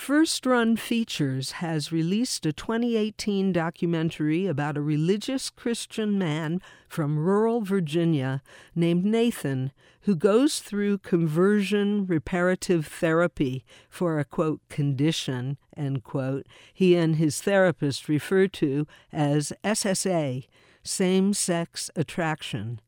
First Run Features has released a 2018 documentary about a religious Christian man from rural Virginia named Nathan, who goes through conversion reparative therapy for a, quote, condition, end quote, he and his therapist refer to as SSA, same-sex attraction.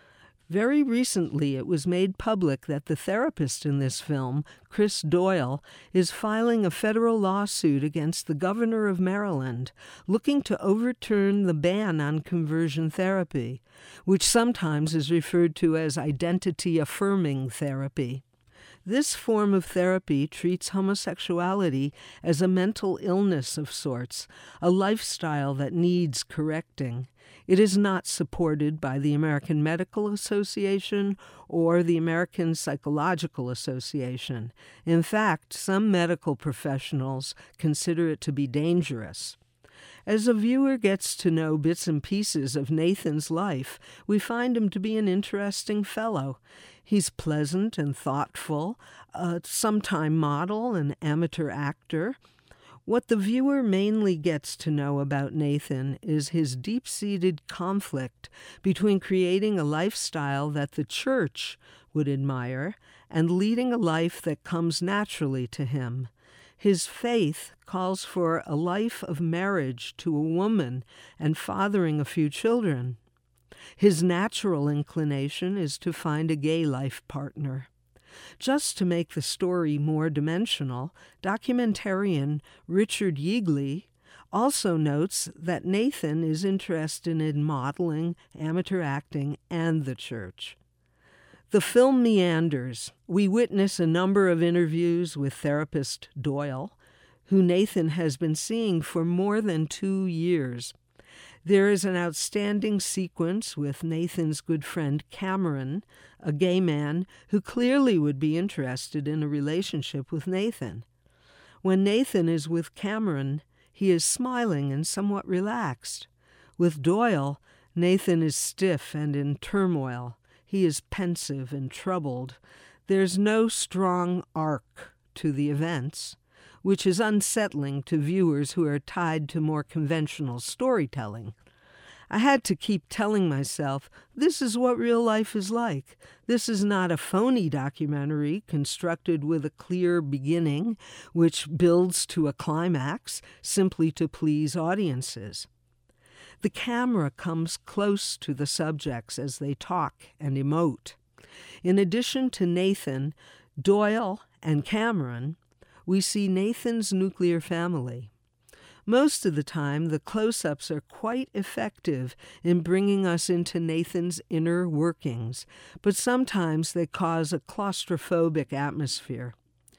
Very recently, it was made public that the therapist in this film, Chris Doyle, is filing a federal lawsuit against the governor of Maryland, looking to overturn the ban on conversion therapy, which sometimes is referred to as identity-affirming therapy. This form of therapy treats homosexuality as a mental illness of sorts, a lifestyle that needs correcting. It is not supported by the American Medical Association or the American Psychological Association. In fact, some medical professionals consider it to be dangerous. As a viewer gets to know bits and pieces of Nathan's life, we find him to be an interesting fellow. He's pleasant and thoughtful, a sometime model and amateur actor. What the viewer mainly gets to know about Nathan is his deep-seated conflict between creating a lifestyle that the church would admire and leading a life that comes naturally to him. His faith calls for a life of marriage to a woman and fathering a few children. His natural inclination is to find a gay life partner. Just to make the story more dimensional, documentarian Richard Yeagley also notes that Nathan is interested in modeling, amateur acting, and the church. The film meanders. We witness a number of interviews with therapist Doyle, who Nathan has been seeing for more than 2 years. There is an outstanding sequence with Nathan's good friend Cameron, a gay man who clearly would be interested in a relationship with Nathan. When Nathan is with Cameron, he is smiling and somewhat relaxed. With Doyle, Nathan is stiff and in turmoil. He is pensive and troubled. There's no strong arc to the events, which is unsettling to viewers who are tied to more conventional storytelling. I had to keep telling myself, this is what real life is like. This is not a phony documentary constructed with a clear beginning, which builds to a climax simply to please audiences. The camera comes close to the subjects as they talk and emote. In addition to Nathan, Doyle, and Cameron, we see Nathan's nuclear family. Most of the time, the close-ups are quite effective in bringing us into Nathan's inner workings, but sometimes they cause a claustrophobic atmosphere.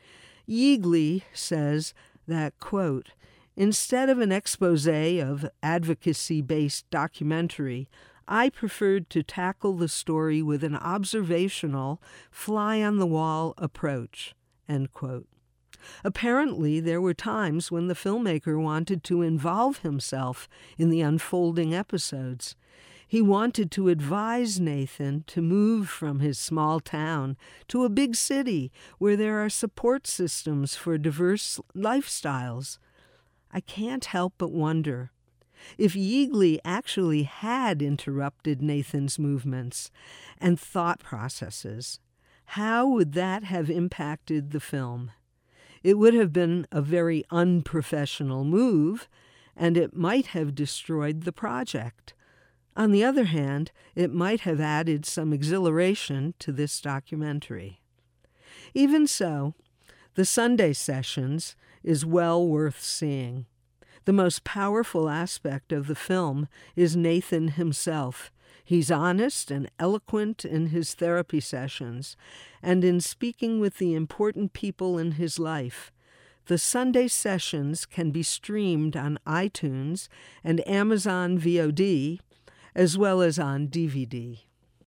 Yeagley says that, quote, instead of an expose of advocacy-based documentary, I preferred to tackle the story with an observational, fly-on-the-wall approach, end quote. Apparently, there were times when the filmmaker wanted to involve himself in the unfolding episodes. He wanted to advise Nathan to move from his small town to a big city where there are support systems for diverse lifestyles. I can't help but wonder, if Yeagley actually had interrupted Nathan's movements and thought processes, how would that have impacted the film? It would have been a very unprofessional move, and it might have destroyed the project. On the other hand, it might have added some exhilaration to this documentary. Even so, the Sunday Sessions is well worth seeing. The most powerful aspect of the film is Nathan himself. He's honest and eloquent in his therapy sessions and in speaking with the important people in his life. The Sunday Sessions can be streamed on iTunes and Amazon VOD, as well as on DVD.